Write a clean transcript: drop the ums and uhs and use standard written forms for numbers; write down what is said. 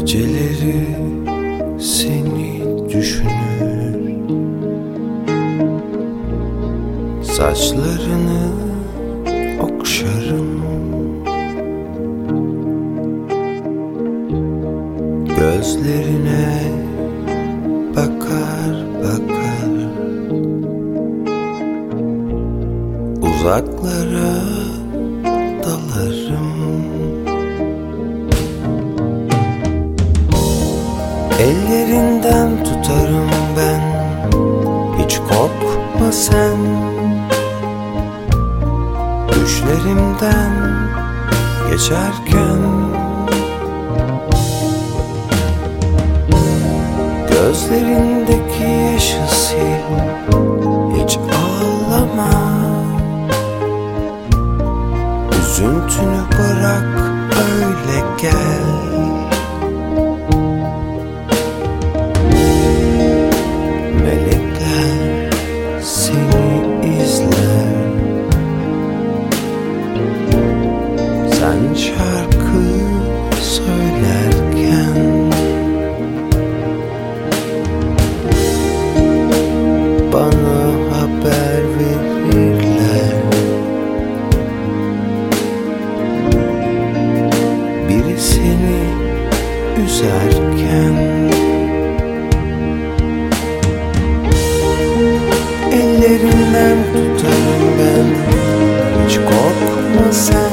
Geceleri seni düşünür, saçlarını okşarım, gözlerine bakar bakar, uzaklara dalarım. Ellerinden tutarım ben, hiç korkma sen. Düşlerimden geçerken gözlerindeki yaşı sil, hiç ağlama. Üzüntünü bırak, öyle gel. Sen şarkı söylerken bana haber verirler. Biri seni üzerken ellerinden tutarım ben, hiç korkma sen.